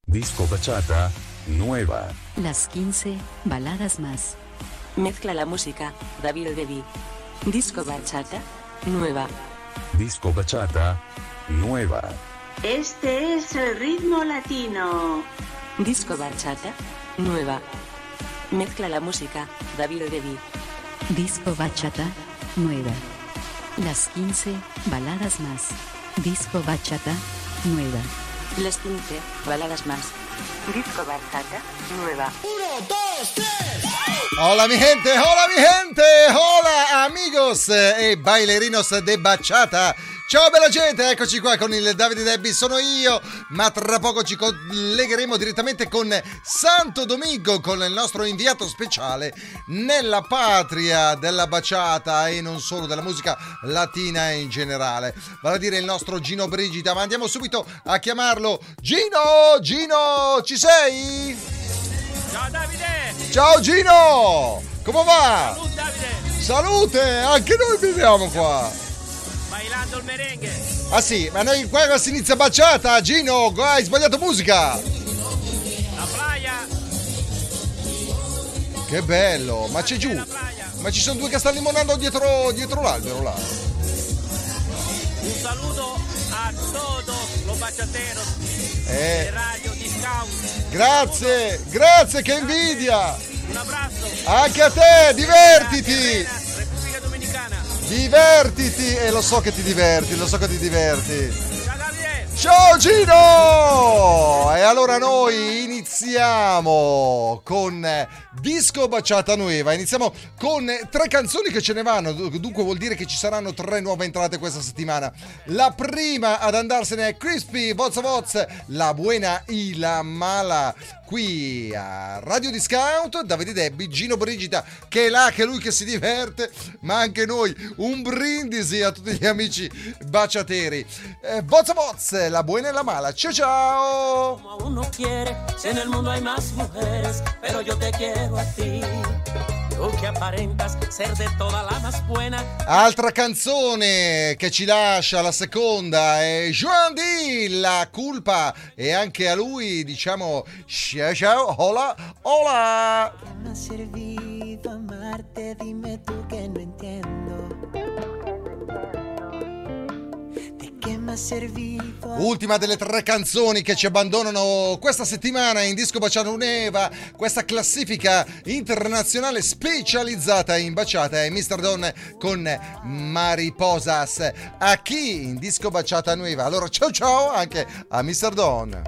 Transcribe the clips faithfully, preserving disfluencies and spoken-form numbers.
Disco bachata nueva. Las quince baladas más. Mezcla la música, David Debbie. Disco bachata nueva. Disco bachata nueva. Este es el ritmo latino. Disco bachata nueva. Mezcla la música, David Debbie. Disco bachata nueva. Las quince baladas más. Disco bachata nueva. Las quince baladas más. Disco bachata nueva. Uno, dos, tres. Hola mi gente, hola mi gente, hola amigos e bailerinos de bachata. Ciao bella gente, eccoci qua con il Davide Debbie, sono io, ma tra poco ci collegheremo direttamente con Santo Domingo, con il nostro inviato speciale nella patria della bachata e non solo, della musica latina in generale, vale a dire il nostro Gino Brigida, ma andiamo subito a chiamarlo. Gino, Gino, ci sei? Ciao Davide! Ciao Gino! Come va? Salute Davide! Salute! Anche noi viviamo qua! Bailando il merengue! Ah sì, ma noi qua si inizia bachata, Gino, hai sbagliato musica! La playa! Che bello, ma c'è giù! Ma ci sono due che stanno limonando dietro, dietro l'albero là! Un saluto a todos los bachateros Eh. de Radio Discount! Grazie, grazie, che invidia! Un abbraccio! Anche a te, divertiti! Repubblica Dominicana! Divertiti! E lo so che ti diverti, lo so che ti diverti! Ciao Davide! Ciao Gino! E allora noi iniziamo con Disco Bachata Nueva. Iniziamo con tre canzoni che ce ne vanno, dunque vuol dire che ci saranno tre nuove entrate questa settimana. La prima ad andarsene è Crispy, Voz Voz, La Buena y la Mala. Qui a Radio Discount, Davide Debbie, Gino Brigida, che è là, che è lui che si diverte, ma anche noi. Un brindisi a tutti gli amici baciateri. Eh, Voz Voz, La Buena y la Mala. Ciao ciao! Como uno quiere, si en el mundo hay más mujeres, pero yo te quiero a ti. Tu que aparentas ser de toda la más buena. Altra canzone che ci lascia, la seconda, è Joan D, La Culpa, e anche a lui diciamo ciao ciao, hola, hola. ¿Qué me ha servido amarte? Dime tú que no entiendo. ¿De qué me ha servido? Ultima delle tre canzoni che ci abbandonano questa settimana in Disco Bachata Nueva, questa classifica internazionale specializzata in bachata, è mister Don con Mariposas. A chi in Disco Bachata Nueva? Allora ciao ciao anche a mister Don.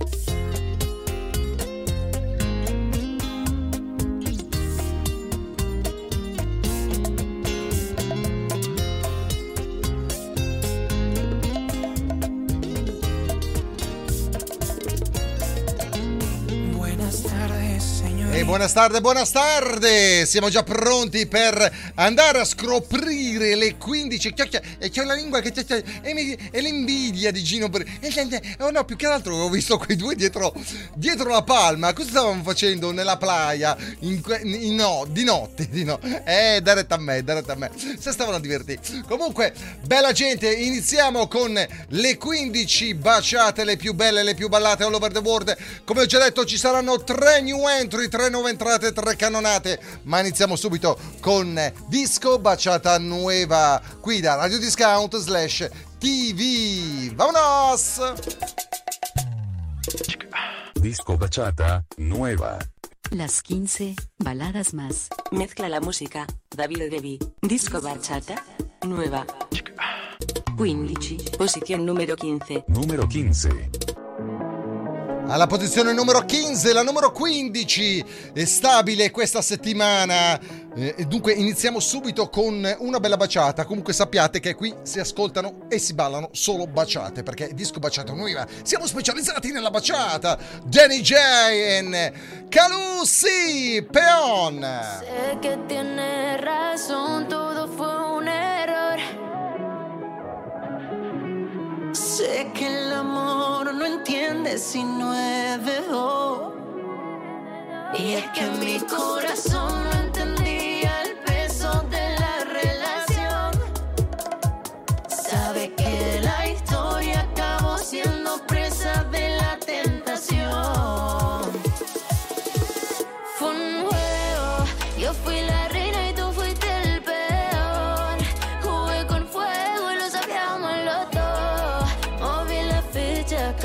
E buonas tarde, buonas tarde! Siamo già pronti per andare a scoprire le quindici. E c'ho la lingua che e, mi, e l'invidia di Gino. Oh no, più che altro ho visto quei due dietro, dietro la palma. Cosa stavano facendo nella playa? In, in, no, di notte, di no. Eh, da retta a me, da retta a me. Se stavano a divertire. Comunque, bella gente, iniziamo con le quindici baciate, le più belle, le più ballate all over the world. Come ho già detto, ci saranno tre new entry, tre nuove entrate, tre cannonate, ma iniziamo subito con Disco Bachata Nueva qui da Radio Discount slash T V. Vamonos! Disco Bachata Nueva. Las quince baladas más. Mezcla la música, David Debbie. Disco bachata nueva. quindici. Posición número quince. Numero quince. Alla posizione numero quindici, la numero quindici è stabile questa settimana. Eh, dunque iniziamo subito con una bella baciata. Comunque sappiate che qui si ascoltano e si ballano solo baciate, perché Disco Bachata Nueva siamo specializzati nella baciata. Danny J e Calusi Peon. Sé que tienes razón, todo fue un error. Sé que el amor no entiende si no es mejor. Y es que mi corazón no entendía el peso de la relación. Sabe que la historia acabó siendo presa de la tentación.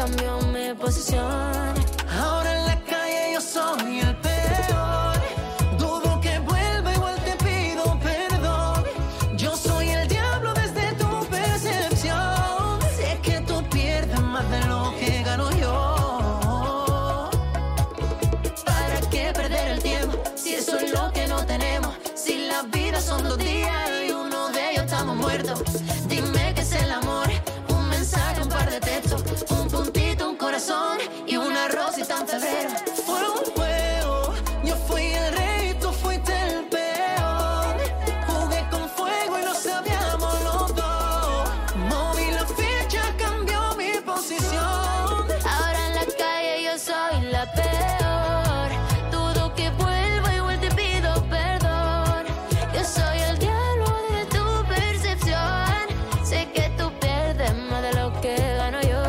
cambió mi posición. Ahora en la calle yo soy el peor. Dudo que vuelva, igual te pido perdón. Yo soy el diablo desde tu percepción. Sé que tú pierdes más de lo que gano yo. ¿Para qué perder el tiempo si eso es lo que no tenemos? Si la vida son dos días y uno de ellos estamos muertos. Dime qué es el amor. Un mensaje, un par de textos, un puntito, un corazón y una rosita en febrero. Fue un juego, yo fui el rey, tú fuiste el peor. Jugué con fuego y lo sabíamos los dos. Moví la ficha, cambió mi posición. Ahora en la calle yo soy la peor. Dudo que vuelva, igual te pido perdón. Yo soy el diablo de tu percepción. Sé que tú pierdes más de lo que gano yo.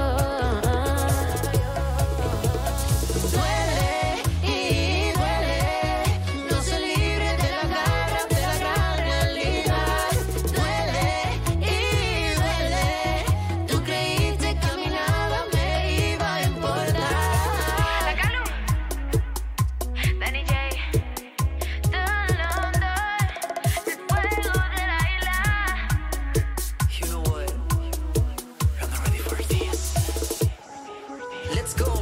Duele y duele, no se libre de la garra, de la gran realidad. Duele y duele, tú creíste que a mi nada me iba a importar. La Calu, Danny J, Don London, el fuego de la isla. You know what? I'm not ready for this. Let's go.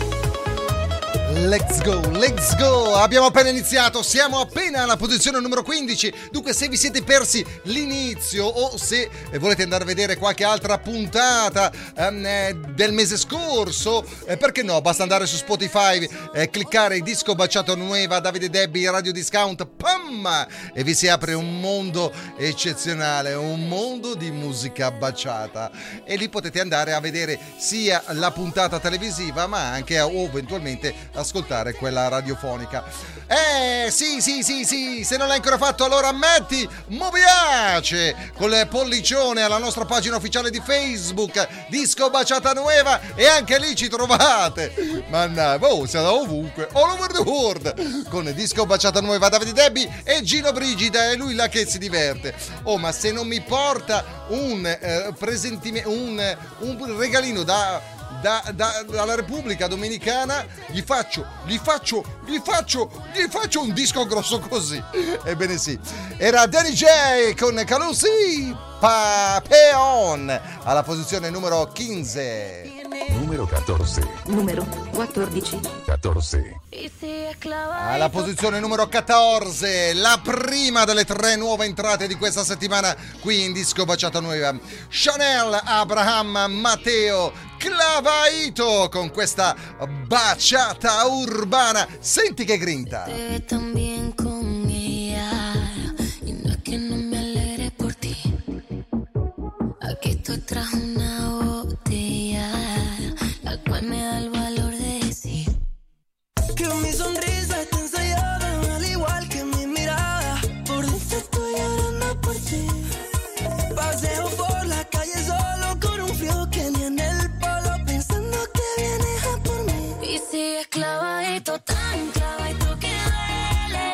Let's go, let's go! Abbiamo appena iniziato, siamo appena alla posizione numero quindici. Dunque, se vi siete persi l'inizio o se volete andare a vedere qualche altra puntata ehm, del mese scorso, eh, perché no? Basta andare su Spotify, eh, cliccare Disco Baciata Nueva, Davide Debbie, Radio Discount, pam! E vi si apre un mondo eccezionale, un mondo di musica baciata. E lì potete andare a vedere sia la puntata televisiva, ma anche o eventualmente ascoltare quella radiofonica. Eh sì sì sì sì, se non l'hai ancora fatto allora metti mi piace con il pollicione alla nostra pagina ufficiale di Facebook Disco Baciata Nueva, e anche lì ci trovate. Mannaggia, oh, siamo ovunque, all over the world, con Disco Baciata Nueva, Davide Debbie e Gino Brigida, è lui là che si diverte. Oh, ma se non mi porta un eh, presentimento, un, un regalino da Da, da, dalla Repubblica Dominicana, gli faccio, gli faccio, gli faccio, gli faccio un disco grosso così. Ebbene sì, era Danny J con Calusi Papeon alla posizione numero quindici. Numero quattordici. Numero quattordici. quattordici. Alla posizione numero quattordici, la prima delle tre nuove entrate di questa settimana qui in Disco Baciata Nuova. Chanel, Abraham, Matteo, Clavaito con questa baciata urbana. Senti che grinta. Te ves tan bien con ella y no es que no me alegre por ti. Aquí estoy tras una botella, la cual me da el valor de decir que mi sonrisa está ensayada, al igual que mi mirada. Por dentro estoy llorando por ti. Paseo por la calle solo con un frío que ni en el polo, pensando que vienes a por mí. Y sigues clavadito, tan clavadito que duele,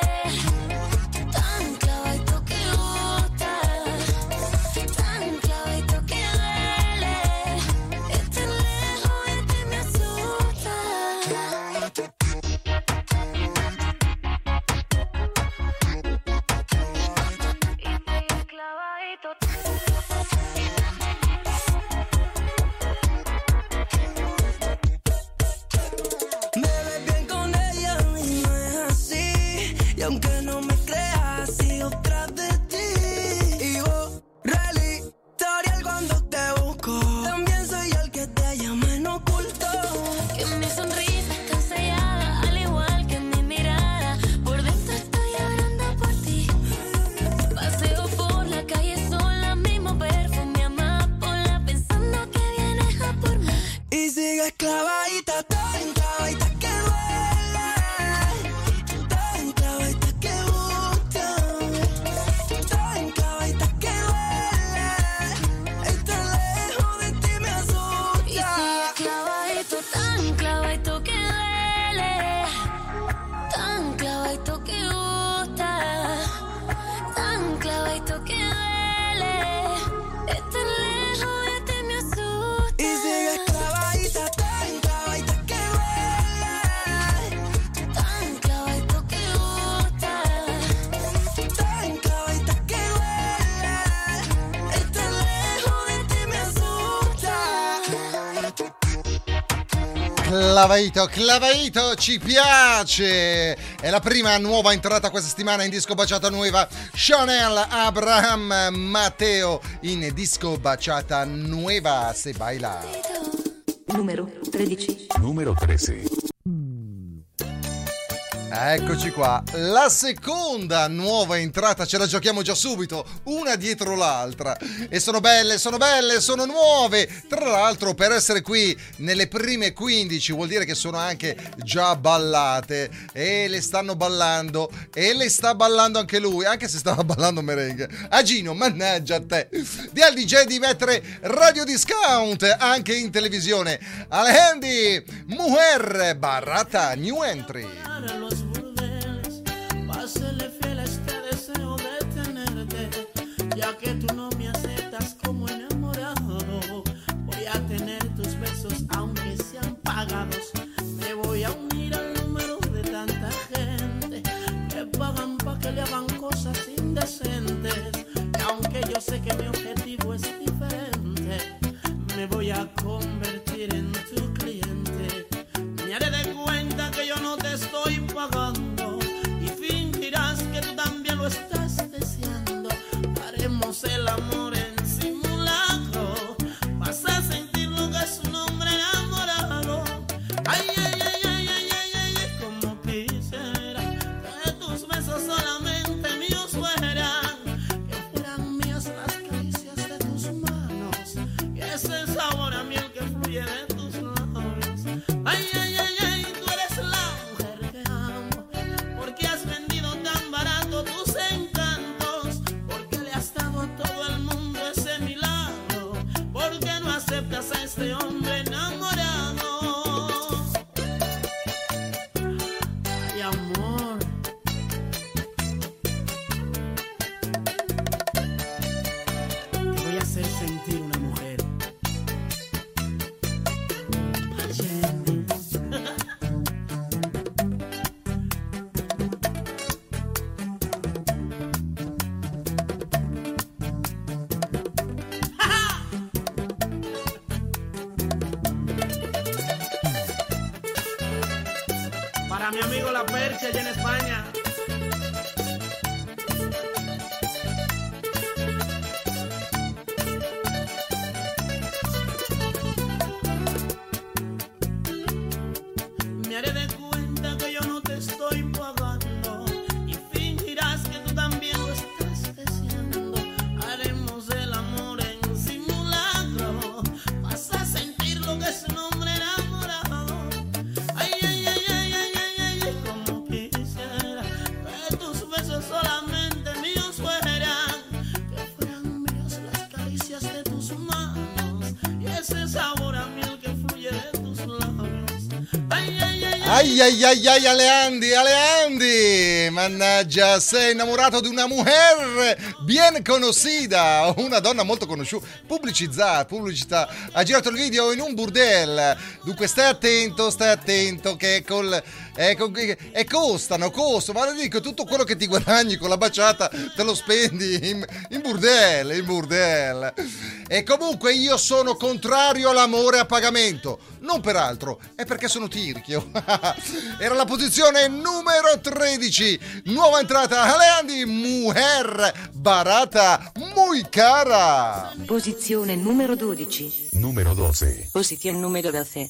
tan clavadito que gusta, tan clavadito que duele. Estar lejos de ti me asusta. Me ves bien con ella Clavaito, Clavaito, ci piace! È la prima nuova entrata questa settimana in Disco Baciata Nueva. Chanel, Abraham, Matteo in Disco Baciata Nueva. Se baila. Numero tredici. Numero trece. Eccoci qua, la seconda nuova entrata, ce la giochiamo già subito, una dietro l'altra. E sono belle, sono belle, sono nuove. Tra l'altro, per essere qui nelle prime quindici vuol dire che sono anche già ballate. E le stanno ballando, e le sta ballando anche lui, anche se stava ballando merengue. Agino, mannaggia a te. Di al D J di mettere Radio Discount anche in televisione. Alendi, Mujer Barata, New Entry. Pásele fiel a este deseo de tenerte, ya que tú no me aceptas como enamorado. Voy a tener tus besos aunque sean pagados. Me voy a unir al número de tanta gente que pagan pa' que le hagan cosas indecentes. Y aunque yo sé que mi objetivo es diferente, me voy a convertir en tu cliente. Me haré de cuenta que yo no te estoy pagando y fingirás que tú también lo estás deseando. Haremos el amor en simulacro. Vas a sentir lo que es un hombre enamorado. Ay, ay, ay, ay, ay, ay, ay, ay, como quisiera que tus besos solamente míos fueran, que fueran mías las caricias de tus manos y ese sabor a miel que fluye de tus labios. Ay, ay, ay, ay, tú eres la mujer que amo, porque has vendido tan barato tus encantos, porque le has dado a todo el mundo ese milagro, porque no aceptas a este hombre enamorado. Ay, amor, te voy a hacer sentir una mujer. Para mi amigo La Percha allá en España. Me haré de cuenta que yo no te estoy pagando y fingirás que tú también lo estás deseando. Haremos el amor en simulacro. Vas a sentir lo que es un hombre enamorado. Ay, ay, ay, ay, ay, ay, ay, ay, como quisiera que tus besos solamente míos fueran, que fueran míos las caricias de tus manos y ese sabor a miel que fluye de tus labios. Ay, ay, ay, Ai ai ai ai Aleandi, Aleandi, mannaggia, sei innamorato di una mujer bien conocida, una donna molto conosciuta, pubblicizzata, pubblicità, ha girato il video in un burdel, dunque stai attento, stai attento che col, eh, con, e costano, costano, ma dico, tutto quello che ti guadagni con la baciata te lo spendi in, in burdel, in burdel. E comunque io sono contrario all'amore a pagamento, non per altro, è perché sono tirchio. Era la posizione numero tredici, nuova entrata, Aleandi, Mujer Barata, muy cara. Posizione numero dodici. Numero doce. Posición número doce.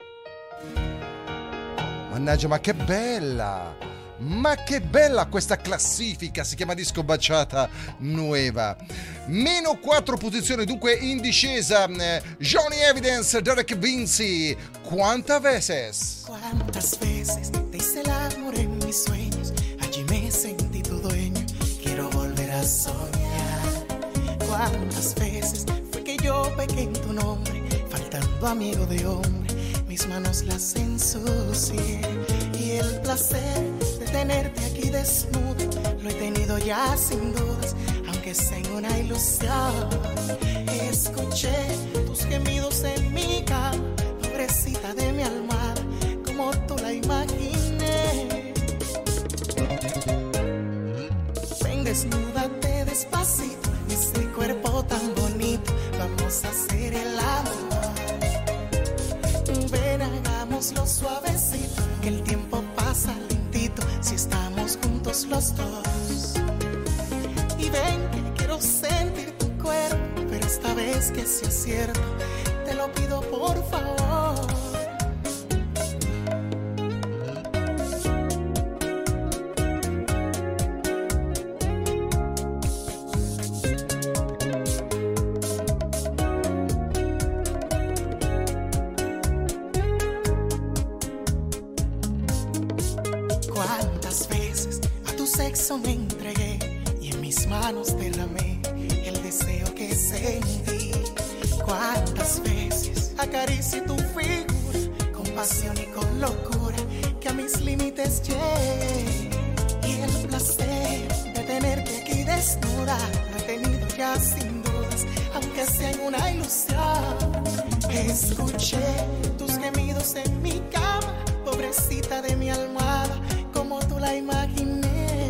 Mannaggia, ma che bella! Ma che bella questa classifica, si chiama Disco Baciata Nueva. Meno quattro posizioni, dunque in discesa. Johnny Evidence, Derek Vinci, ¿Cuántas veces? ¿Cuántas veces te hice el amor en mis sueños? Allí me sentí tu dueño, quiero volver a soñar. ¿Cuántas veces fue que yo pequé en tu nombre? Faltando amigo de hombre, mis manos las ensucié. Y el placer de tenerte aquí desnudo lo he tenido ya sin dudas, aunque sea en una ilusión. Escuché tus gemidos en mi cama, pobrecita de mi almohada, como tú la imaginé. Ven, desnúdate despacito, ese cuerpo tan bonito, vamos a hacer el amor. Ven, hagamos hagámoslo suavecito, que el tiempo pasa lentito si estamos juntos los dos. Y ven que quiero sentir tu cuerpo, pero esta vez que sea cierto, te lo pido por favor. Me entregué y en mis manos derramé el deseo que sentí. Cuántas veces acaricié tu figura con pasión y con locura, que a mis límites llegué. Y el placer de tenerte aquí desnuda lo he tenido ya sin dudas, aunque sea en una ilusión. Escuché tus gemidos en mi cama, pobrecita de mi almohada, como tú la imaginé.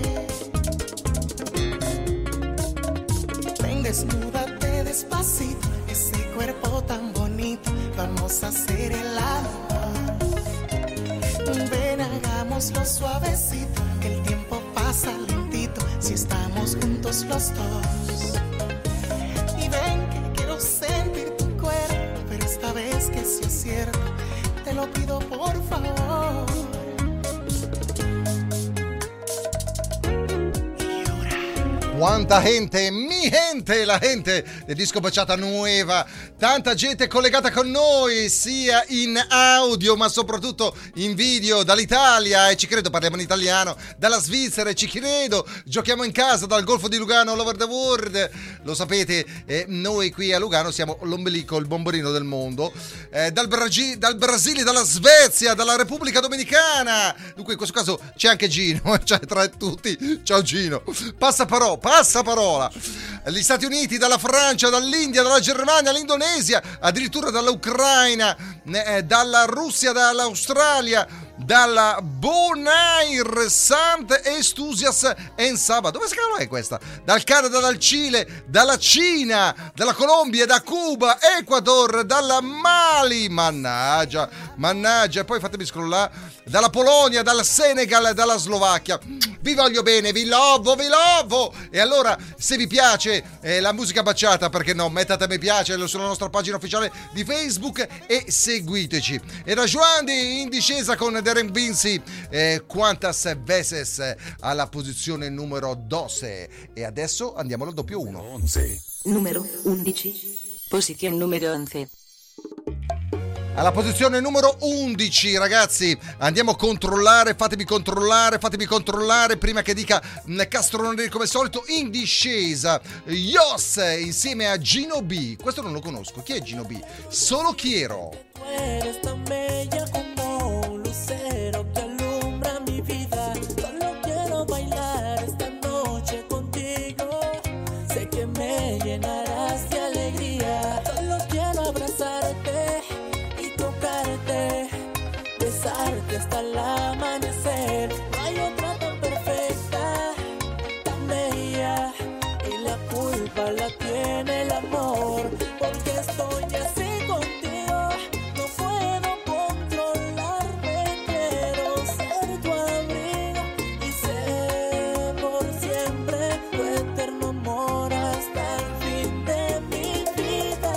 Desnúdate despacito, ese cuerpo tan bonito, vamos a hacer el amor. Ven, hagámoslo suavecito, que el tiempo pasa lentito si estamos juntos los dos. Y ven que quiero sentir tu cuerpo, pero esta vez que sea cierto, te lo pido por favor. Quanta gente, mi gente, la gente del Disco Bachata Nueva, tanta gente collegata con noi sia in audio ma soprattutto in video dall'Italia, e ci credo parliamo in italiano, dalla Svizzera, e ci credo, giochiamo in casa dal Golfo di Lugano all over the world, lo sapete, eh, noi qui a Lugano siamo l'ombelico, il bombolino del mondo, eh, dal, Bragi- dal Brasile, dalla Svezia, dalla Repubblica Dominicana, dunque in questo caso c'è anche Gino, cioè tra tutti, ciao Gino, passa parola, passa parola, gli Stati Uniti, dalla Francia, dall'India, dalla Germania, dall'Indonesia, addirittura dall'Ucraina, eh, dalla Russia, dall'Australia, dalla Bonaire, Sant Estusias en Saba, dove si chiama è questa? Dal Canada, dal Cile, dalla Cina, dalla Colombia, da Cuba, Ecuador, dalla Mali, mannaggia, mannaggia, poi fatemi scrollare, dalla Polonia, dal Senegal, dalla Slovacchia. Vi voglio bene, vi lovo, vi lovo. E allora, se vi piace eh, la musica bacciata, perché no, mettete mi piace sulla nostra pagina ufficiale di Facebook e seguiteci. Era Joandi in discesa con Darren Vinci, eh, Quantas Veces alla posizione numero dodici. E adesso andiamo al doppio uno. once. Numero undici. Posición número once. Alla posizione numero undici, ragazzi, andiamo a controllare, fatemi controllare, fatemi controllare, prima che dica castronerie come al solito, in discesa, Yos insieme a Gino B. Questo non lo conosco, chi è Gino B? Solo Quiero. Tú eres tan bella como un lucero que alumbra mi vida. Solo quiero bailar esta noche contigo. Sé que me llenarás de alegría. Solo quiero abrazarte y tocarte, besarte hasta el amanecer. No hay otra tan perfecta, tan bella, y la culpa la tiene el amor, porque estoy así contigo. No puedo controlarme, quiero ser tu abrigo y ser por siempre tu eterno amor hasta el fin de mi vida.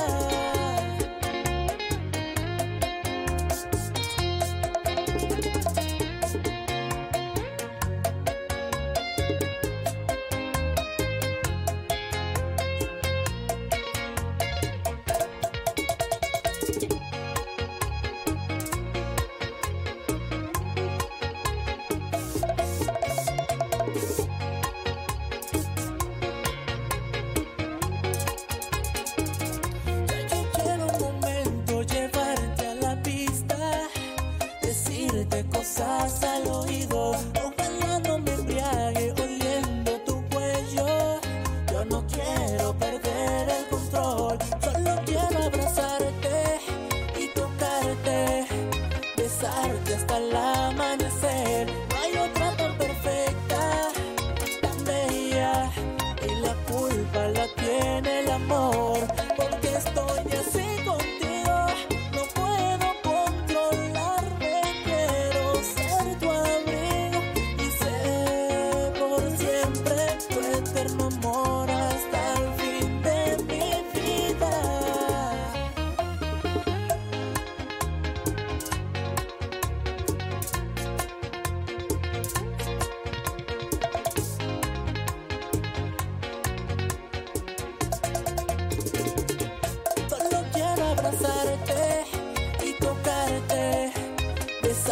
Yo quiero un momento llevarte a la pista, decirte cosas al oído. Ojalá no me embriague oliendo tu cuello. Yo no quiero perder el control, solo quiero abrazarte y tocarte, besarte hasta el amanecer. No hay otra tan perfecta, tan bella, y la culpa la tiene el amor, porque estoy así contigo. No puedo controlarme,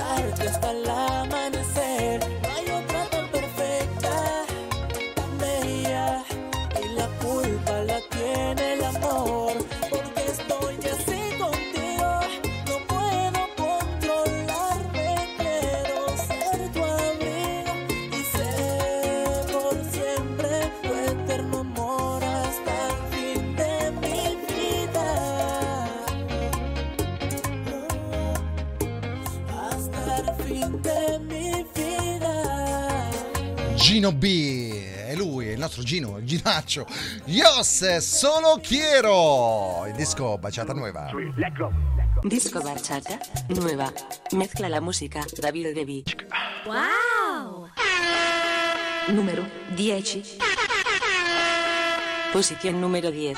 besarte hasta el amanecer. No hay otra tan perfecta, tan bella, y la culpa la tiene el amor, porque estoy así contigo, no puedo controlarme, quiero ser tu abrigo y ser por siempre tu eterno amor hasta el fin de mi vida, hasta el fin de mi vida. Gino B, è lui, è il nostro Gino, il Ginaccio. Yos, solo quiero. Il disco Bachata Nueva. Disco Bachata Nueva. Mezcla la música David Devi. ¡Wow! Número dieci. Posición número diez.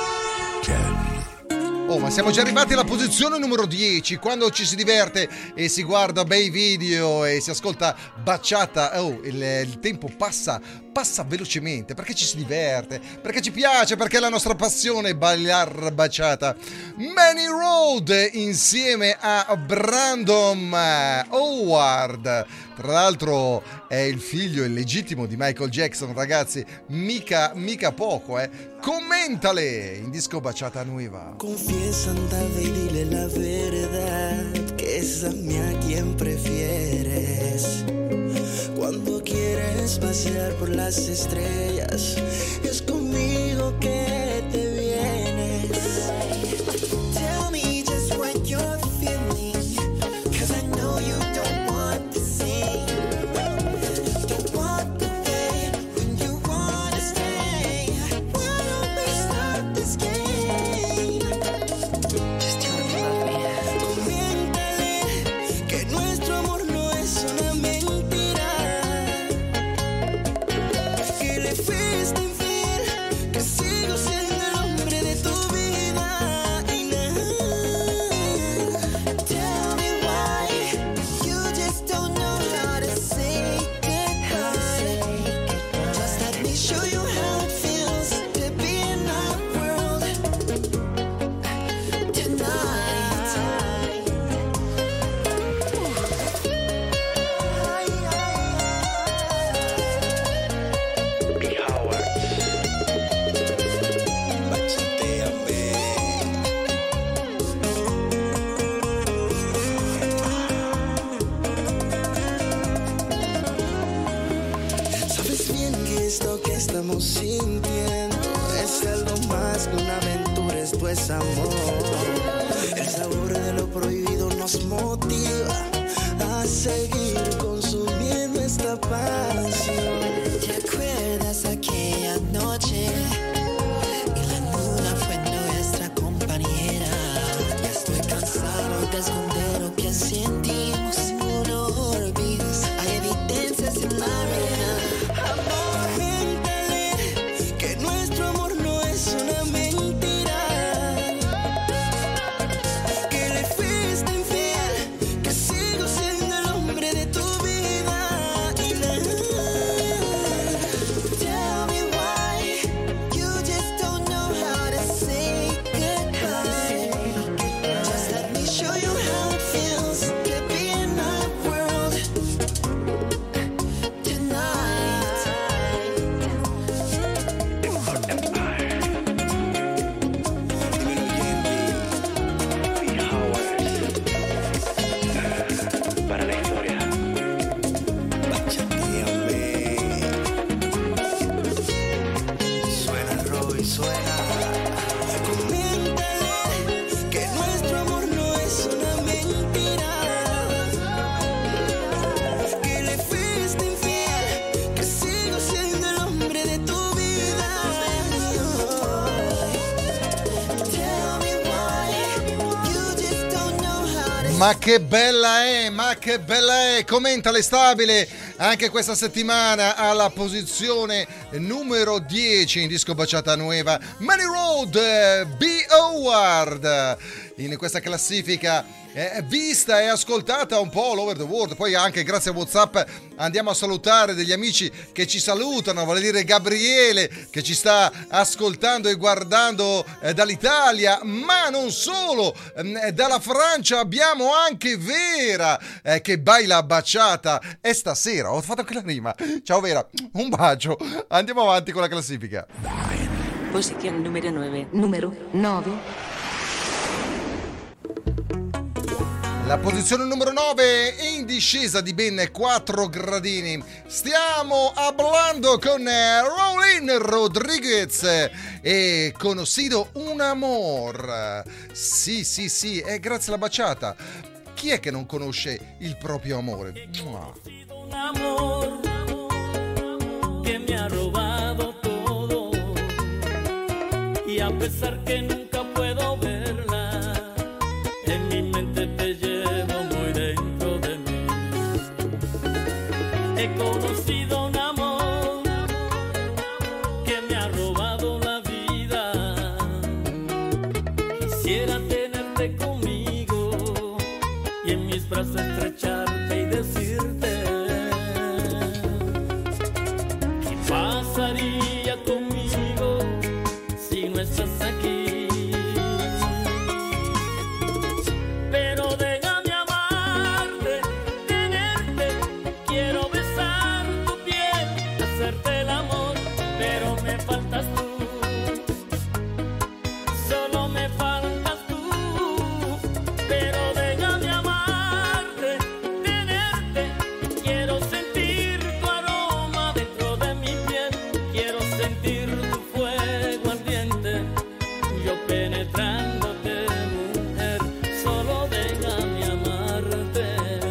Oh, ma siamo già arrivati alla posizione numero dieci, quando ci si diverte e si guarda bei video e si ascolta bachata. Oh, il, il tempo passa, passa velocemente, perché ci si diverte, perché ci piace, perché è la nostra passione ballar bachata. Many Road insieme a Brandon Howard. Tra l'altro è il figlio illegittimo di Michael Jackson, ragazzi, mica, mica poco, eh. Commentale in disco Bachata Nueva. Confiesa, andale y dile la verdad, que es a mí a quien prefieres. Cuando quieres pasear por las estrellas, es conmigo que te vienes. Tell me just what you're feeling, 'cause I know you don't want to see. Don't want to stay when you wanna stay. Why don't we stop this game? Just tell me you love me. Coméntale que nuestro amor no es una mentira, que le fuiste infiel, que sigo siendo el hombre de tu vida y nada. Tell me why you just don't know how to say goodbye. Just let me show you how it feels to be in our world tonight. Sabes bien que esto que estamos sintiendo es algo más que una aventura, esto es amor. El sabor de lo prohibido nos motiva a seguir consumiendo esta pasión. ¿Te acuerdas aquella noche? Y la luna fue nuestra compañera. Ya estoy cansado de esconder lo que sentimos. No olvides, hay evidencias en la arena. Amor, cuéntale que nuestro amor no es una mentira, que le fuiste infiel, que sigo siendo el hombre de tu vida y nada. Tell me why you just don't know how to say goodbye. Just let me show you how it feels to be in our world tonight. Para la historia. Bachateame. Suena, Roy, suena. Coméntale que nuestro amor no es una mentira, que le fuiste infiel, que sigo siendo el hombre de tu vida. Tell me why you just don't know how to. Ma che bella è, ma che bella è. Commentale stabile anche questa settimana alla posizione numero dieci in disco Bachata Nueva. Many Road, B. Howard in questa classifica eh, vista e ascoltata un po' all over the world. Poi anche grazie a WhatsApp andiamo a salutare degli amici che ci salutano, vale dire Gabriele che ci sta ascoltando e guardando eh, dall'Italia, ma non solo, eh, dalla Francia abbiamo anche Vera eh, che baila baciata e stasera ho fatto anche la rima. Ciao Vera, un bacio. Andiamo avanti con la classifica. Posición número nueve. Número nove. La posizione numero nove in discesa di ben quattro gradini. Stiamo hablando con Raulín Rodríguez e Conocido un amor. Sì, sì, sì, è grazie alla baciata. Chi è che non conosce il proprio amore? Un amor que me ha robado todo y a pesar que nunca puedo verla, en mi mente te llevo muy dentro de mí. He conocido un amor que me ha robado la vida. Quisiera tenerte conmigo y en mis brazos estrecharte y decirte ¿qué pasaría conmigo si no estás aquí? Pero déjame amarte, tenerte, quiero besar tu piel, hacerte el amor, pero me faltas tú, solo me faltas tú. Pero déjame amarte, tenerte, quiero sentir tu aroma dentro de mi piel, quiero sentir tu fuego ardiente, yo penetrándote, mujer, solo déjame amarte.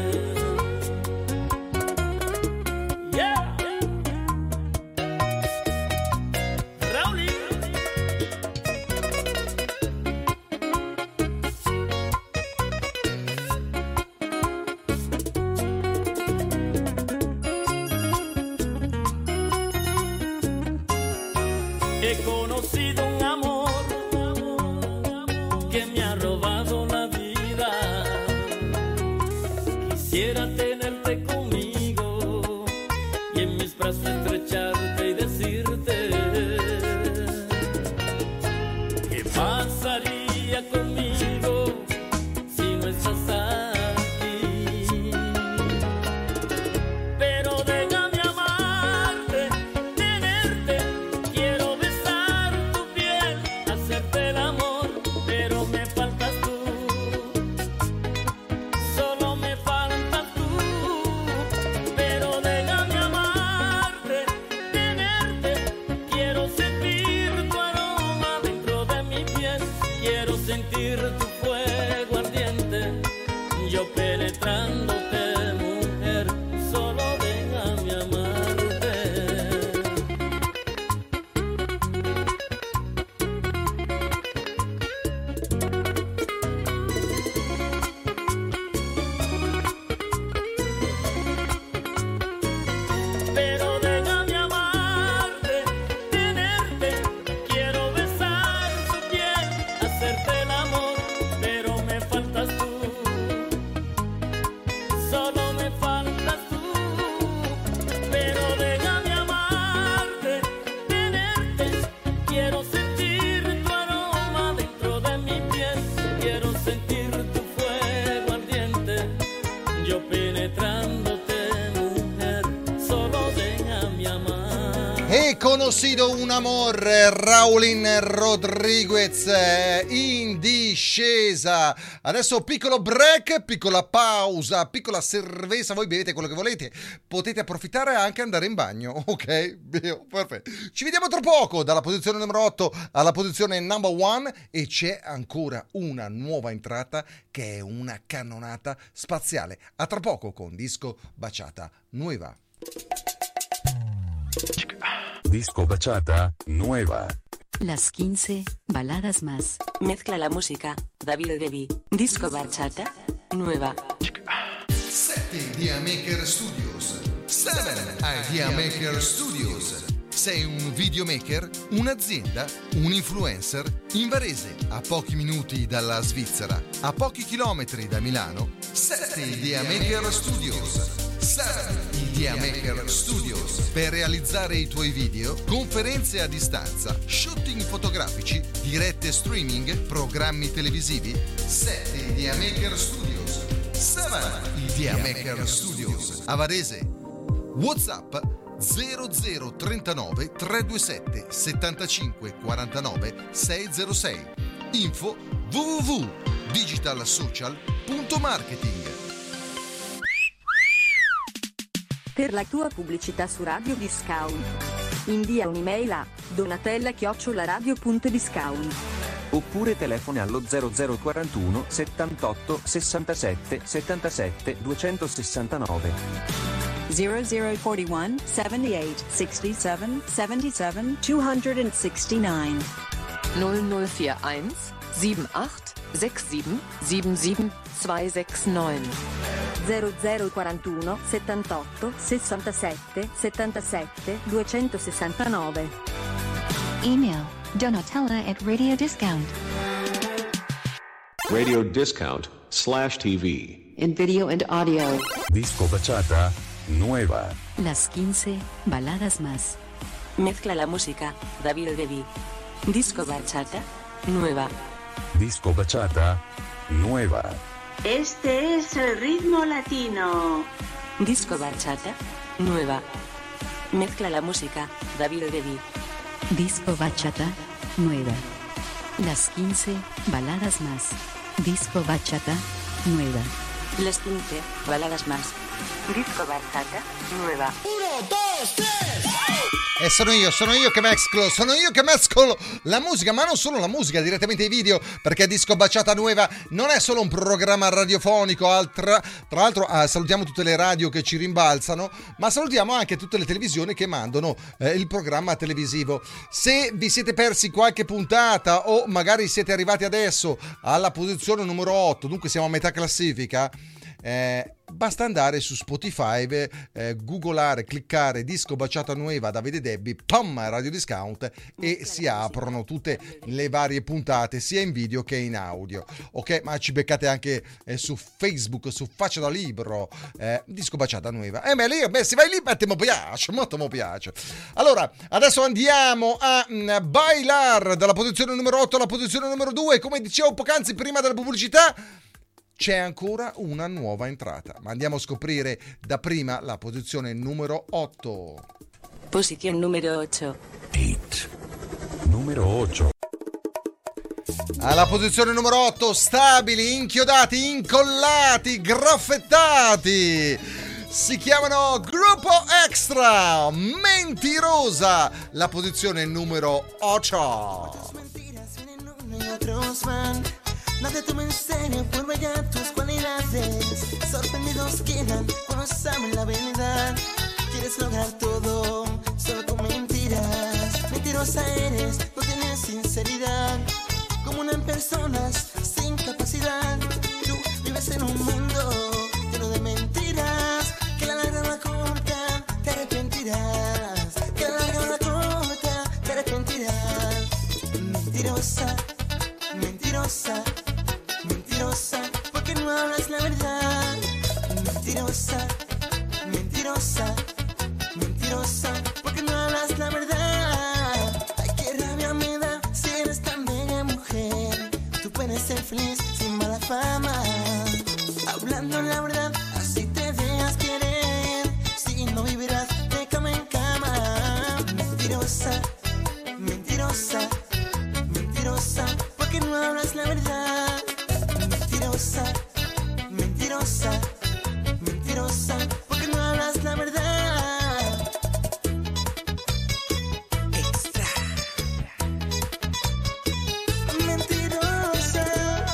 Yeah. Raulín. He conocido un amor que me ha robado la vida. Quisiera tenerte conmigo y en mis brazos estrecharte y decirte ¿qué pasaría conmigo si no estás aquí? Pero déjame amarte, tenerte, quiero besar tu piel, hacerte el amor, pero me faltas tú, solo me faltas tú. Pero déjame amarte, tenerte, quiero sentir tu aroma dentro de mi piel, quiero sentir tu fuego ardiente, yo penetrándote, mujer, solo déjame amarte. Pero déjame amarte, tenerte, quiero besar tu piel, hacerte el amor, pero me faltas tú, solo me faltas tú. Pero déjame amarte, tenerte, quiero sentir tu aroma dentro de mi piel, quiero sentir tu fuego ardiente, yo penetrándote, mujer, solo déjame amar. He conocido un amor, Raulín Rodríguez in discesa. Adesso piccolo break, piccola pausa, piccola cerveza, voi bevete quello che volete, potete approfittare e anche andare in bagno, ok? Perfetto. Ci vediamo tra poco dalla posizione numero otto alla posizione number one e c'è ancora una nuova entrata che è una cannonata spaziale. A tra poco con Disco Baciata Nueva. Disco Bachata Nueva. Las quince baladas más. Mezcla la música, David Devi. Disco Bachata Nueva. sette Idea Maker Studios. seven Idea Maker Studios. Sei un videomaker, un'azienda, un influencer? In Varese, a pochi minuti dalla Svizzera, a pochi chilometri da Milano, sette Idea Maker Studios. sette Idea Maker Studios. Per realizzare i tuoi video, conferenze a distanza, shooting fotografici, dirette streaming, programmi televisivi, sette Idea Maker Studios. sette Idea Maker Studios. A Varese. WhatsApp zero zero trentanove trecentoventisette settantacinque quarantanove seicentosei. Info w w w punto digitalsocial punto marketing. Per la tua pubblicità su Radio Discount, invia un'email a donatella chiocciola radio punto discount. Oppure telefona allo zero zero quarantuno settantotto sessantasette settantasette duecentosessantanove. zero zero forty-one seventy-eight sixty-seven seventy-seven two sixty-nine. null null einundvierzig siebenundachtzig siebenundsiebzig siebenundsiebzig zweihunderneunundsechzig. zero zero quarantuno settantotto sessantasette settantasette duecentosessantanove. Email donatella at Radio Discount. Radio Discount slash T V. In video and audio. Disco Bachata nueva. Las quince baladas más. Mezcla la música, David Devi. Disco Bachata nueva. Disco Bachata nueva. Este es el ritmo latino. Disco Bachata nueva. Mezcla la música, David Devi. Disco Bachata nueva. Las quince baladas más. Disco Bachata nueva. Las quince baladas más. Disco Bachata nueva. Uno, dos, tres. E sono io, sono io che mescolo, sono io che mescolo la musica, ma non solo la musica, direttamente i video, perché Disco Bachata Nueva non è solo un programma radiofonico, altra, tra l'altro eh, salutiamo tutte le radio che ci rimbalzano, ma salutiamo anche tutte le televisioni che mandano eh, il programma televisivo. Se vi siete persi qualche puntata o magari siete arrivati adesso alla posizione numero otto, dunque siamo a metà classifica, Eh, basta andare su Spotify, eh, googolare, cliccare Disco Bachata Nueva Davide Debbie, pam, Radio Discount, e si aprono tutte le varie puntate sia in video che in audio. Ok, ma ci beccate anche eh, su Facebook, su Faccia da Libro, eh, Disco Bachata Nueva. E eh, beh, lì, beh, se vai lì, beh, mi piace, molto mi piace. Allora, adesso andiamo a mh, bailar dalla posizione numero otto alla posizione numero due. Come dicevo poc'anzi prima della pubblicità, c'è ancora una nuova entrata, ma andiamo a scoprire da prima la posizione numero otto. Posizione numero otto. Hit numero otto. Alla posizione numero otto, stabili, inchiodati, incollati, graffettati, si chiamano Gruppo Extra, Mentirosa, la posizione numero otto. Nadie toma en serio por ver ya tus cualidades. Sorprendidos quedan cuando saben la verdad. Quieres lograr todo solo con mentiras. Mentirosa eres, no tienes sinceridad. Como una persona sin capacidad. Tú vives en un mundo lleno de mentiras. Que la larga o la corta te arrepentirás. Que la larga o la corta te arrepentirás. Mentirosa, mentirosa. Mentirosa, porque no hablas la verdad. Mentirosa, mentirosa, mentirosa, porque no hablas la verdad. Ay, qué rabia me da si eres tan bella mujer. Tú puedes ser feliz sin mala fama. Hablando la verdad, así te dejas querer. Si no vivirás de cama en cama. Mentirosa, mentirosa, mentirosa, porque no hablas la verdad. Mentirosa, mentirosa, mentirosa, porque no hablas la verdad. Extra. Mentirosa.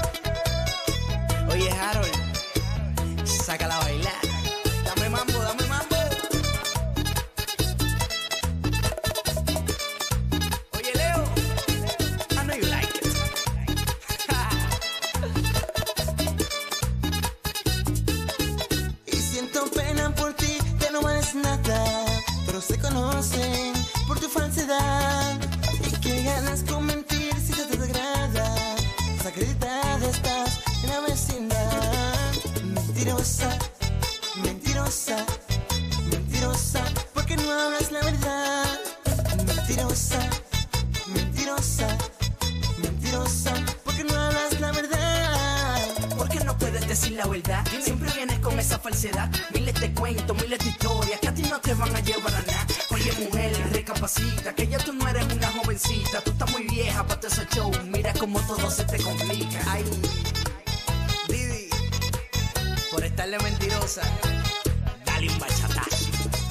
Oye, Harold, sácala a bailar. Dame mambo, dame mambo. Oye, Leo, I know you like it. Y siento pena por ti, que no vales nada, pero se conocen por tu falsedad. Y que ganas con mentir si te desagrada. Desacreditada estás en la vecindad. Mentirosa, mentirosa, mentirosa, porque no hablas la verdad. Mentirosa, mentirosa, mentirosa, porque no hablas la verdad. Porque no puedes decir la verdad. Siempre vienes con esa falsedad. Miles de cuentos, miles de historias que a ti no te van a llevar a nada. Oye mujer, recapacita, que ya tú no eres una jovencita. Tú estás muy vieja para ese show. Mira cómo todo se te complica. Ay, Didi, por estarle mentirosa, dale un bachatazo.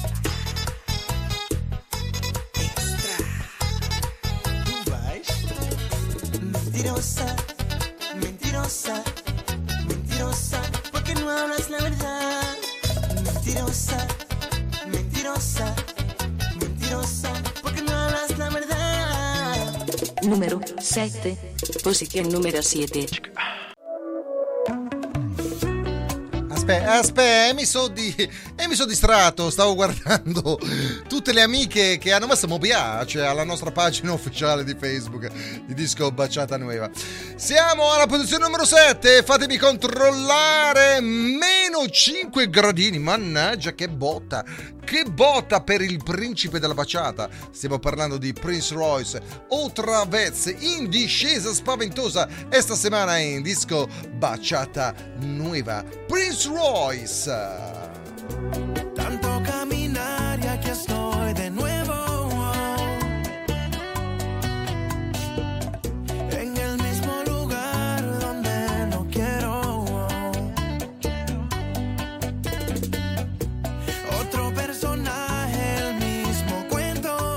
Extra. ¿Tú vas? Mentirosa, mentirosa, mentirosa, porque no hablas la verdad. Mentirosa, mentirosa, mentirosa, porque no hablas la verdad. Numero sette. Posizione numero siete. Aspetta, aspetta, mi sono di... eh, mi sono distratto, stavo guardando tutte le amiche che hanno messo mi piace alla nostra pagina ufficiale di Facebook di Disco Baciata Nueva. Siamo alla posizione numero sette, fatemi controllare, meno cinque gradini, mannaggia che botta, che botta per il principe della baciata. Stiamo parlando di Prince Royce, otra vez, in discesa spaventosa esta settimana in Disco Baciata Nueva. Prince Royce. Tanto caminar y aquí estoy de nuevo, en el mismo lugar donde no quiero. Otro personaje, el mismo cuento.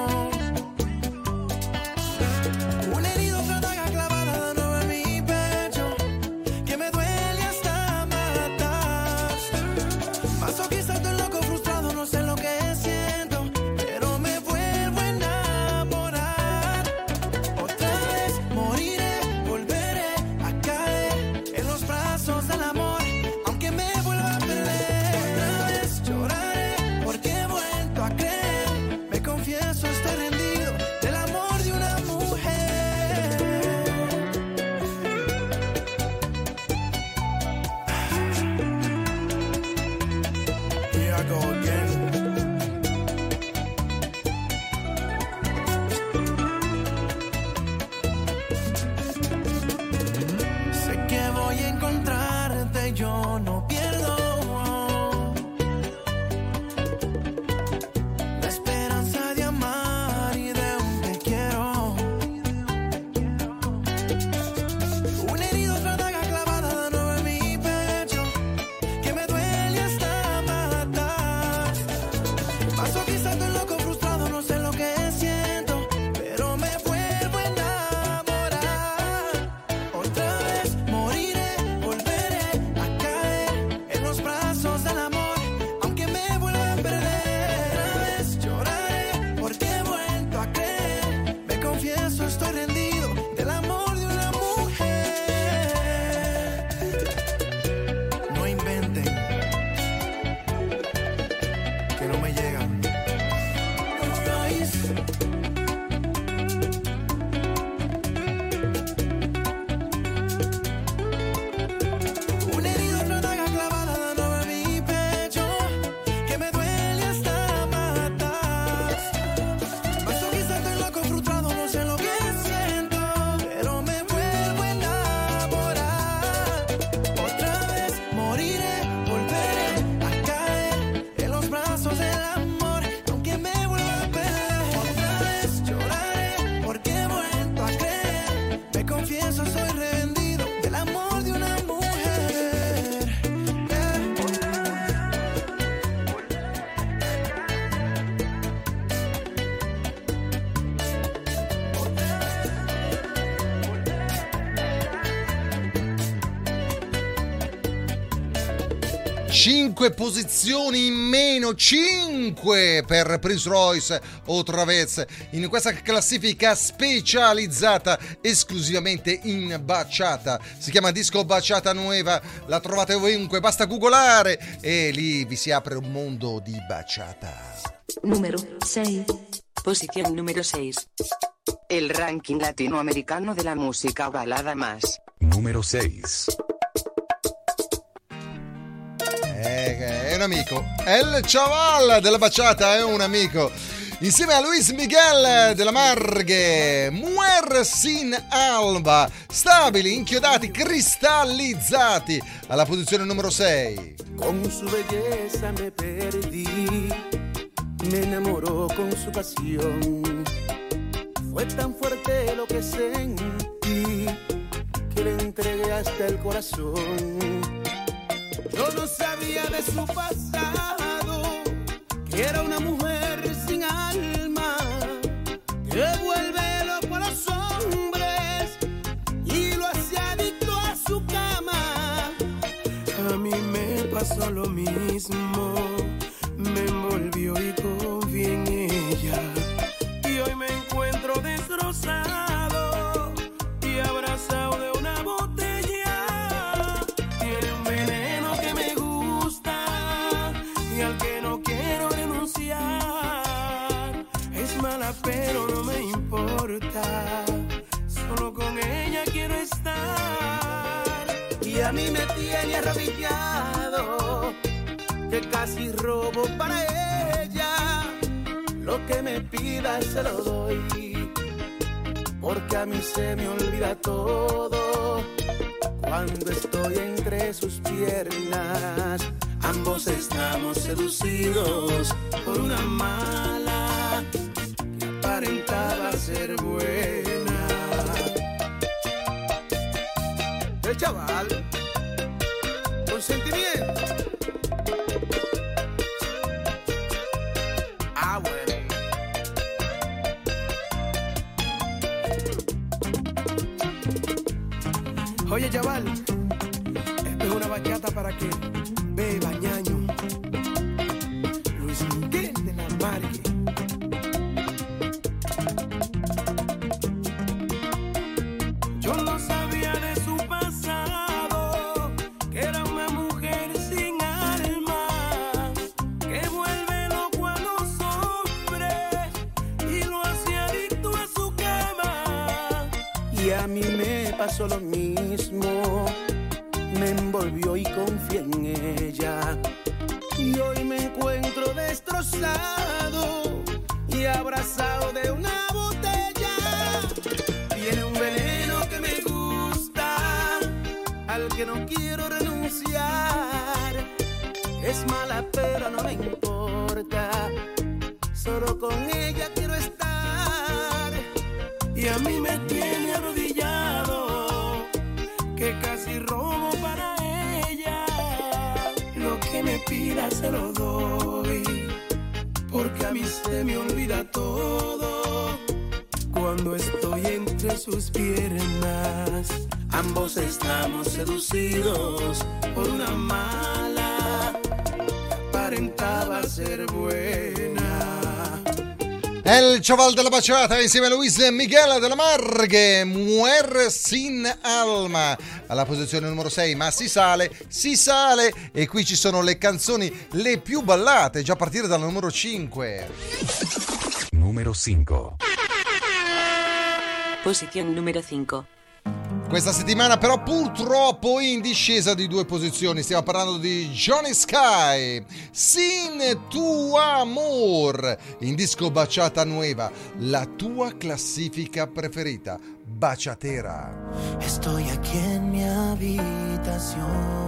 Una herida, otra daga clavada de nuevo en mi pecho, que me duele hasta matar. Masoquista, estoy loco, frustrado, no sé lo que siento, pero me vuelvo a enamorar. Otra vez moriré, volveré a caer en los brazos del amor, aunque me vuelva a perder. Otra vez lloraré porque he vuelto a creer. Me confieso, estoy rendido del amor de una mujer. Here I go again. Sé que voy a encontrarte, yo no pierdo la esperanza de amar y de un te quiero. Una herida, otra daga clavada de nuevo en mi pecho, que me duele hasta matar. Masoquista, estoy loco, frustrado, no sé lo que siento, pero me vuelvo a enamorar. Otra vez moriré, volveré a caer en los brazos del amor, aunque me vuelva a perder. Otra vez lloraré porque he vuelto a creer. Me confieso, estoy rendido del amor de una mujer. No inventen que no me llegan. Royce. Una herida, otra daga clavada de nuevo en mi pecho, que me duele hasta matar. Masoquista, estoy loco, frustrado, no sé lo que siento, pero me vuelvo a enamorar. Otra vez moriré, volveré a caer en los brazos del amor, aunque me vuelva a perder. Otra vez lloraré porque he vuelto a creer. Me confieso, soy rendido del amor de una mujer. cinque posizioni in meno, cinque per Prince Royce, otra vez, in questa classifica specializzata esclusivamente in baciata. Si chiama Disco Baciata Nueva, la trovate ovunque, basta googolare e lì vi si apre un mondo di baciata. Numero sei. Posición número seis. El ranking latinoamericano de la música balada más. Numero seis. Eh, è un amico. El Chaval della Bachata è un amico. Insieme a Luis Miguel della Marghe, Mujer sin Alma, stabili, inchiodati, cristallizzati, alla posizione numero sei. Con su belleza me perdí, me enamoró con su pasión. Fue tan fuerte lo que sentí, que le entregué hasta el corazón. Yo no sabía de su pasado, que era una mujer sin alma, que vuelve loco a los hombres y lo hace adicto a su cama. A mí me pasó lo mismo, me envolvió y confié en ella, y hoy me encuentro destrozado y abrazado de una botella. Tiene un veneno que me gusta y al que no quiero renunciar. Es mala pero no me importa, solo con ella quiero estar. Y a mí me tiene arrodillado, que casi robo para ella. Lo que me pida se lo doy, porque a mí se me olvida todo cuando estoy entre sus piernas. Ambos estamos seducidos por una mala que aparentaba ser buena. El Chaval, con sentimiento. Ah, bueno. Oye, Chaval, esto es una bachata para que beba, ñaño. Luis Miguel de la Marghe. Yo no sabía de su pasado, que era una mujer sin alma, que vuelve loco a los hombres y lo hace adicto a su cama. Y a mí me pasó lo mismo, me envolvió y confié en ella, y hoy me encuentro destrozado y abrazado de una botella. Tiene un veneno que me gusta, al que no quiero renunciar. Es mala pero no me importa, solo con ella quiero estar. Y a mí me tiene arrodillado, que casi robo para ella. Lo que me pida se lo doy, porque a mí se me olvida todo cuando estoy entre sus piernas. Ambos estamos seducidos por una mala que aparentaba ser buena. El Chaval della Bachata insieme a Luis Miguel della Marghe, Mujer sin Alma, alla posizione numero sei. Ma si sale, si sale, e qui ci sono le canzoni le più ballate, già a partire dal numero cinque. Numero cinque. Posición número cinco. Questa settimana però purtroppo in discesa di due posizioni. Stiamo parlando di Johnny Sky, Sin tu amor, in disco Bachata Nueva, la tua classifica preferita, bachatera. Estoy aquí en mi habitación,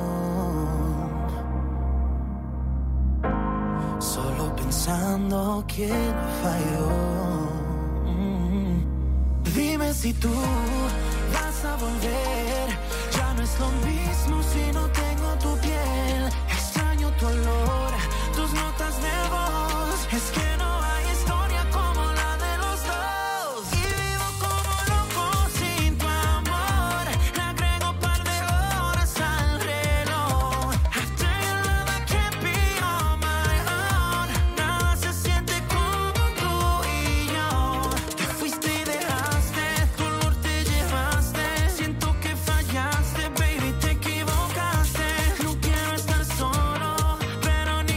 solo pensando quién falló. Mm. Dime si tú vas a volver, ya no es lo mismo si no tengo tu piel. Extraño tu olor, tus notas de voz. Es que no hay historia como la de los dos. Y vivo como loco sin tu amor. Le agrego par de horas al reloj. After your love I can't be on my own. Nada se siente como tú y yo. Te fuiste y dejaste, tu olor te llevaste. Siento que fallaste, baby, te equivocaste. No quiero estar solo, pero ni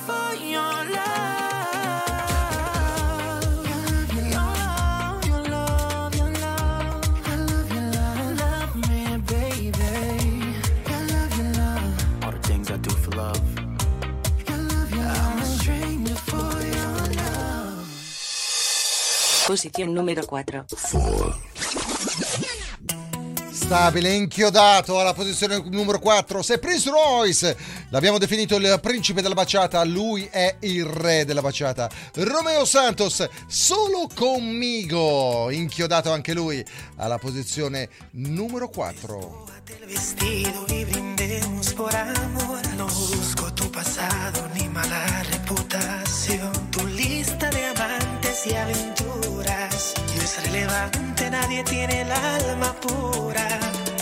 for your love. Your love, your love, your love. I love your love. Love me, baby. Your love, your love. All the things I do for love. Your love, your love. I'm a stranger for your love. Posición número cuatro. Stabile, inchiodato alla posizione numero quattro. Se Prince Royce l'abbiamo definito il principe della baciata, lui è il re della baciata. Romeo Santos, Solo Conmigo, inchiodato anche lui alla posizione numero quattro. El vestido y brindemos por amor. No busco tu pasado ni mala reputación. Tu lista de amantes y aventuras no es relevante, nadie tiene el alma pura.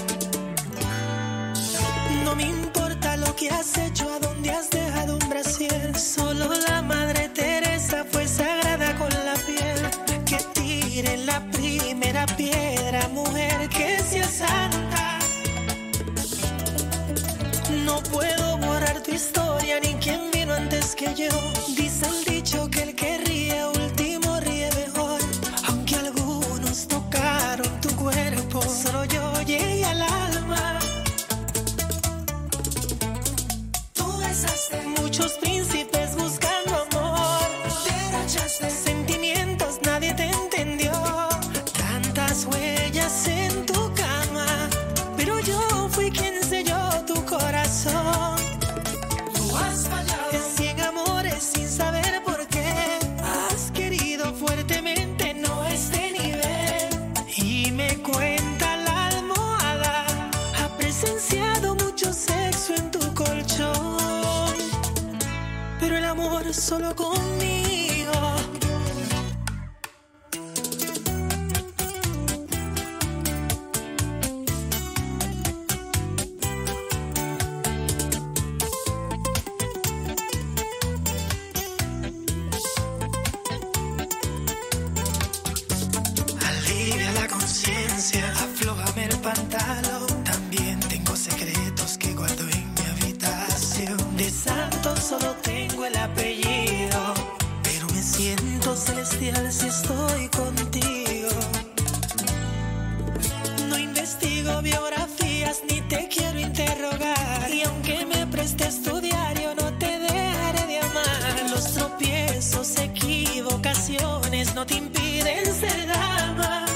No me importa lo que has hecho, a dónde has dejado un brasier. Solo la Madre Teresa fue sagrada con la piel. Que tire la primera piedra, mujer, que sea santa. No puedo borrar tu historia ni quién vino antes que yo. Dice el dicho que el que ríe último ríe mejor. Aunque algunos tocaron tu cuerpo, solo yo llegué al alma. Tú besaste muchos príncipes buscando amor. Derrochaste sentimientos, nadie te entendió. Tantas huellas en tu cama, pero yo fui quien selló tu corazón. Tú has fallado en cien amores sin saber por qué. Has querido fuertemente, no a este nivel. Y me cuenta la almohada, ha presenciado mucho sexo en tu colchón. Pero el amor solo conmigo. Alivia la conciencia, aflójame el pantalón. También tengo secretos que guardo en mi habitación. De santo solo tengo el apellido, pero me siento celestial si estoy contigo. No investigo biografías ni te quiero interrogar. Y aunque me prestes tu diario, no te dejaré de amar. Los tropiezos, equivocaciones no te impiden ser dama.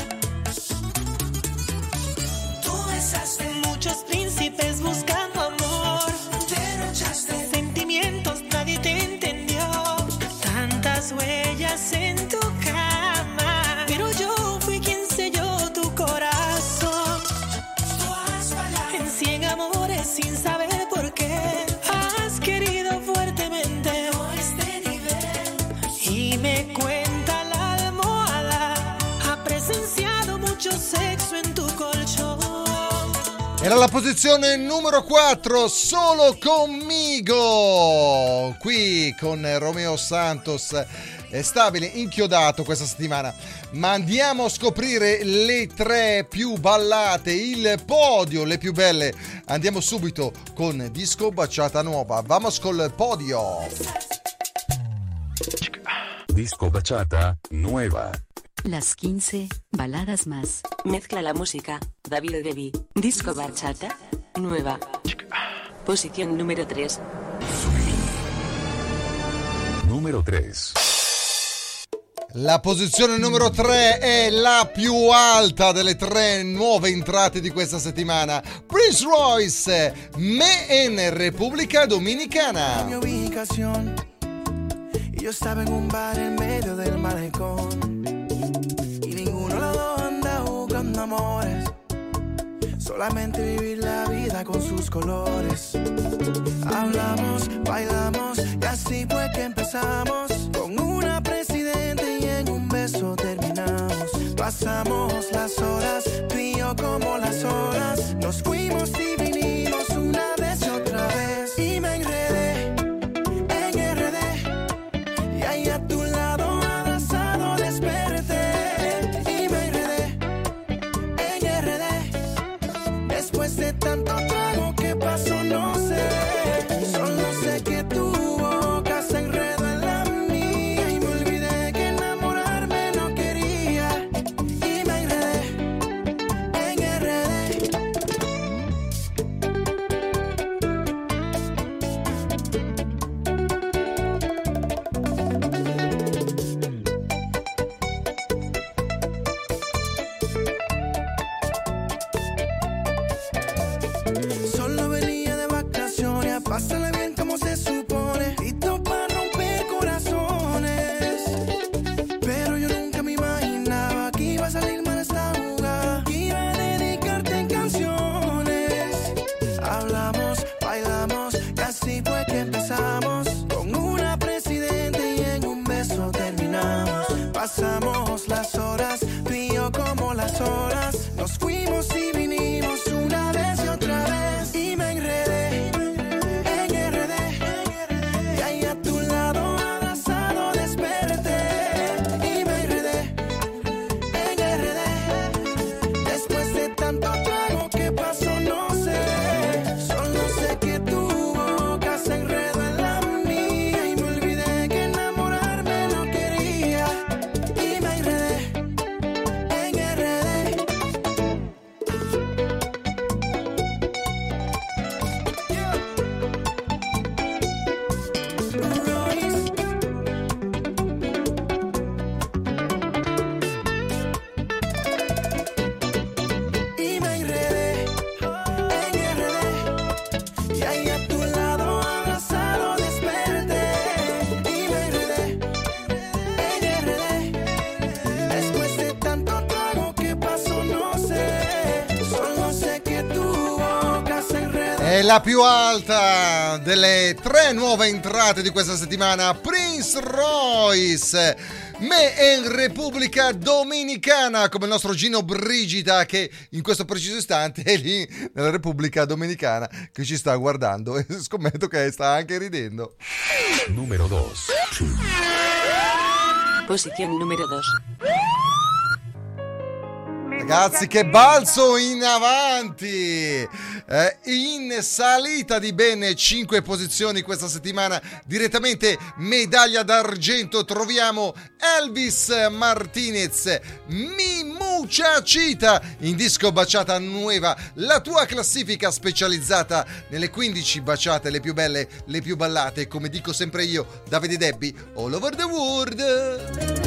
Tú besaste muchos príncipes buscando amor. Derrochaste sentimientos, nadie te entendió. Tantas huellas en tu cama, pero yo fui quien selló tu corazón. Tú has fallado en cien amores sin saber por qué. Has querido fuertemente, no a este nivel. Y me cuenta la almohada, ha presenciado mucho sexo en tu colchón. Era la posizione numero quattro, Solo Conmigo, qui con Romeo Santos. È stabile, inchiodato questa settimana. Ma andiamo a scoprire le tre più ballate, il podio, le più belle. Andiamo subito con Disco Baciata Nuova. Vamos col podio. Disco Bachata Nueva. Las quince baladas más. Mezcla la música, David Debbie. Disco Bachata Nueva. Posición número tres. Número tres. La posizione numero tre è la più alta delle tre nuove entrate di questa settimana. Prince Royce, Me en República Dominicana. Mi ubicación, y yo estaba en un bar en medio del malecón, y ninguno de los dos anda buscando amores, solamente vivir la vida con sus colores. Hablamos, bailamos, y así fue que empezamos, con una presidenta y en un beso terminamos. Pasamos las horas, tú y yo como las olas, nos fuimos y vinimos una vez y otra vez. Y me enredé en R D, y ahí a tu lado abrazado desperté. Y me enredé en R D, después de tanto trago que pasó no sé. Solo sé que tuvo È la più alta delle tre nuove entrate di questa settimana, Prince Royce, Me en Repubblica Dominicana, come il nostro Gino Brigida, che in questo preciso istante è lì nella Repubblica Dominicana, che ci sta guardando e scommetto che sta anche ridendo. Numero dos. Posición número dos. Ragazzi, che balzo in avanti, eh, in salita di ben cinque posizioni questa settimana, direttamente medaglia d'argento troviamo Elvis Martinez, Mi Muchachita, in disco Bachata Nueva, la tua classifica specializzata nelle quindici baciate, le più belle, le più ballate, come dico sempre io, Davide Debbie, all over the world.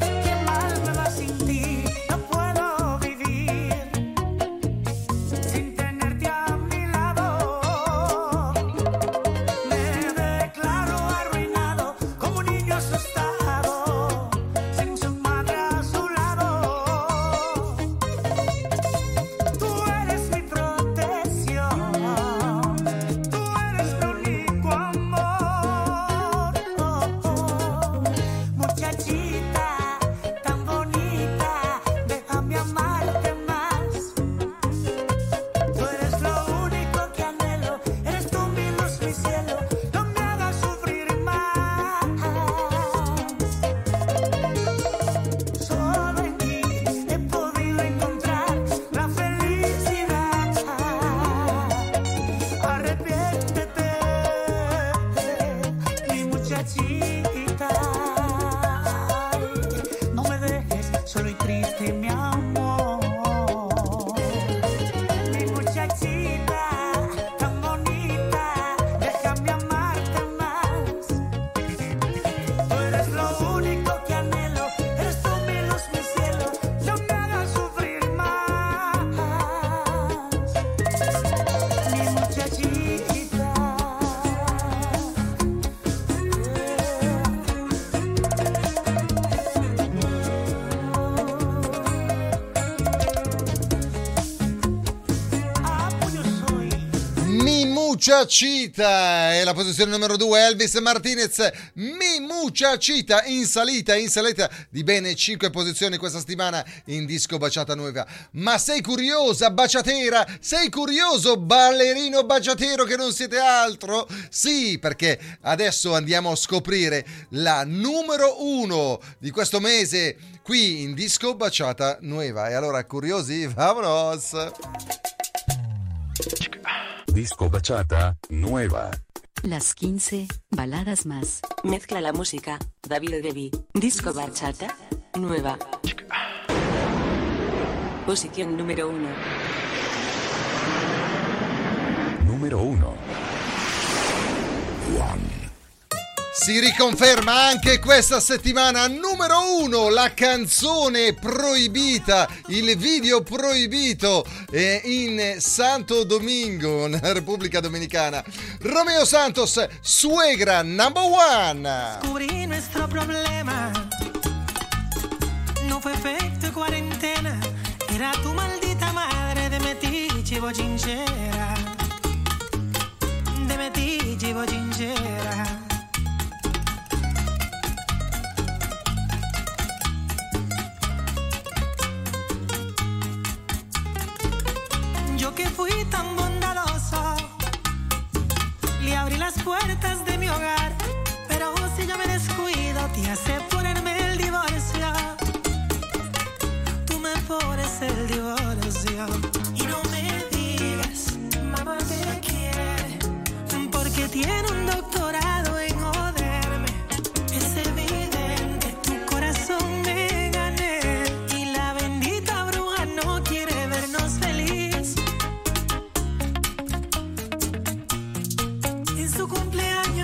Muchachita è la posizione numero due, Elvis Martinez, Mi Muchachita, in salita, in salita di bene cinque posizioni questa settimana in disco Bachata Nueva. Ma sei curiosa, baciatera? Sei curioso, ballerino baciatero che non siete altro? Sì, perché adesso andiamo a scoprire la numero uno di questo mese qui in disco Bachata Nueva. E allora, curiosi, vamonos! Disco Bachata Nueva. Las quince baladas más. Mezcla la música, David Debbie. Disco Bachata Nueva. Posición número uno. Numero uno. Si riconferma anche questa settimana numero uno la canzone proibita, il video proibito eh, in Santo Domingo, nella Repubblica Dominicana. Romeo Santos, Suegra number one. Descubrí nuestro problema. No fue efecto cuarentena. Era tu maldita madre de metiche y bochinchera. De metiche y bochinchera. Yo que fui tan bondadoso, le abrí las puertas de mi hogar, pero si yo me descuido, te hace ponerme el divorcio. Tú me pones el divorcio. Y no me digas, mamá te quiere, porque tiene un doctorado en joderme. Es evidente, tu corazón me gané, y la bendita bruja no quiere vernos feliz. En su cumpleaños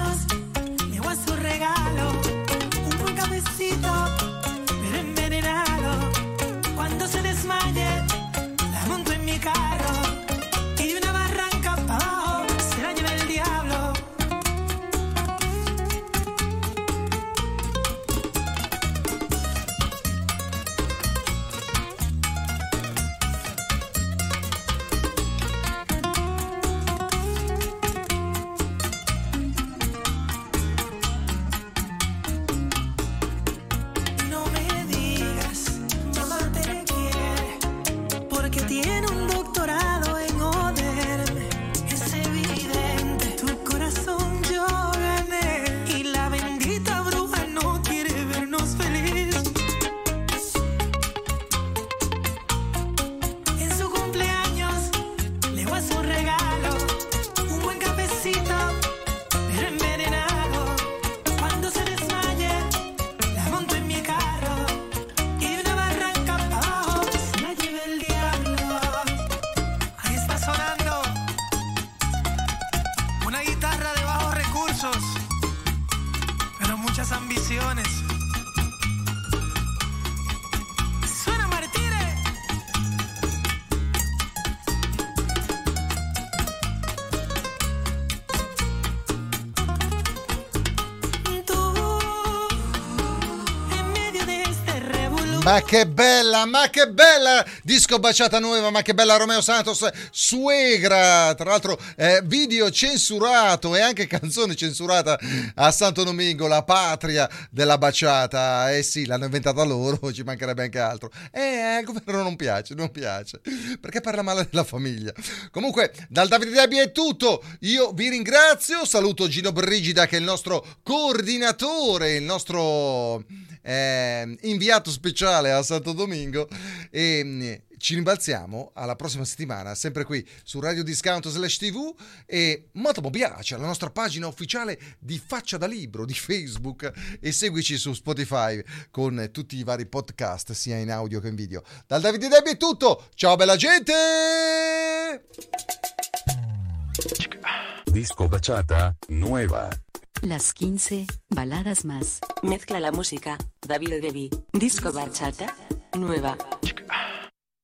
muchas ambiciones. Suena Martínez. Ma che bella, ma che bella disco baciata nuova, ma che bella Romeo Santos, Suegra, tra l'altro eh, video censurato e anche canzone censurata a Santo Domingo, la patria della baciata. Eh sì, l'hanno inventata loro, ci mancherebbe anche altro. Eh, al governo non piace, non piace, perché parla male della famiglia. Comunque, dal Davide Debbie è tutto, io vi ringrazio, saluto Gino Brigida che è il nostro coordinatore, il nostro... Eh, inviato speciale a Santo Domingo e mh, ci rimbalziamo alla prossima settimana sempre qui su Radio Discount slash tv e molto mi piace la nostra pagina ufficiale di Faccia da Libro di Facebook e seguici su Spotify con tutti i vari podcast sia in audio che in video. Dal Davide Debbie è tutto, ciao bella gente. Disco bachata nueva. Las quince baladas más. Mezcla la música, David Debbie. Disco bachata, nueva.